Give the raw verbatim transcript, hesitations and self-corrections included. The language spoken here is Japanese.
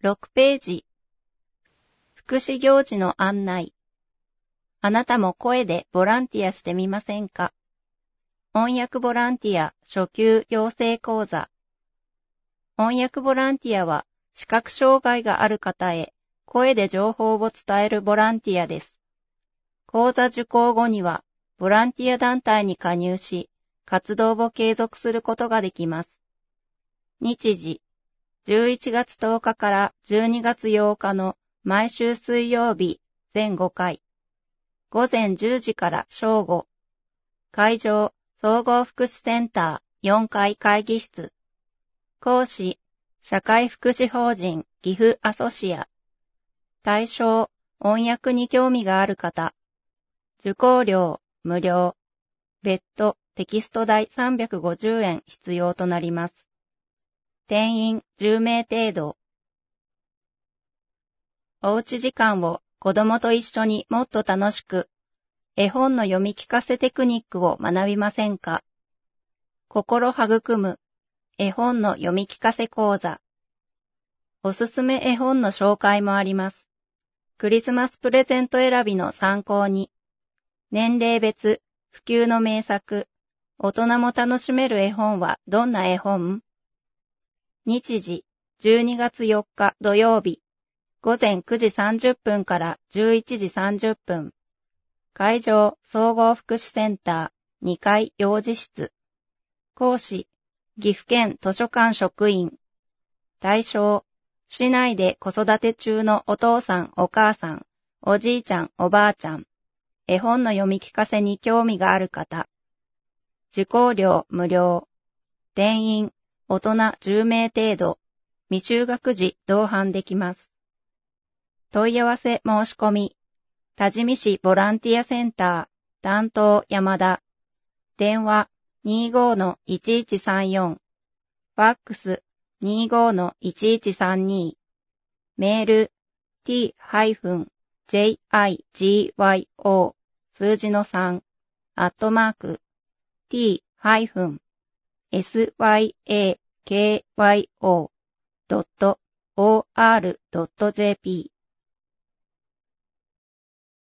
ろくページ。福祉行事の案内。あなたも声でボランティアしてみませんか？翻訳ボランティア初級養成講座。翻訳ボランティアは視覚障害がある方へ声で情報を伝えるボランティアです。講座受講後にはボランティア団体に加入し、活動を継続することができます。日時、じゅういちがつとおかからじゅうにがつようかの毎週水曜日全ごかい。午前じゅうじから正午。会場、総合福祉センターよんかい会議室。講師、社会福祉法人岐阜アソシア。対象、翻訳に興味がある方。受講料、無料。別途、テキスト代さんびゃくごじゅうえん必要となります。定員じゅうめい程度。おうち時間を子供と一緒にもっと楽しく、絵本の読み聞かせテクニックを学びませんか？心育む絵本の読み聞かせ講座。おすすめ絵本の紹介もあります。クリスマスプレゼント選びの参考に。年齢別、普及の名作、大人も楽しめる絵本はどんな絵本？日時、じゅうにがつよっか土曜日。午前くじさんじゅっぷんからじゅういちじさんじゅっぷん。会場、総合福祉センターにかい幼児室。講師、岐阜県図書館職員。対象、市内で子育て中のお父さんお母さん、おじいちゃんおばあちゃん。絵本の読み聞かせに興味がある方。受講料無料。定員、大人じゅうめい程度。未就学児同伴できます。問い合わせ申し込み。多治見市ボランティアセンター、担当山田。電話 にじゅうごのいちいちさんよん。ファックス にじゅうごのいちいちさんに。メール t-jigyo 数字のさんアットマーク t-syakyo ドット or ドット jp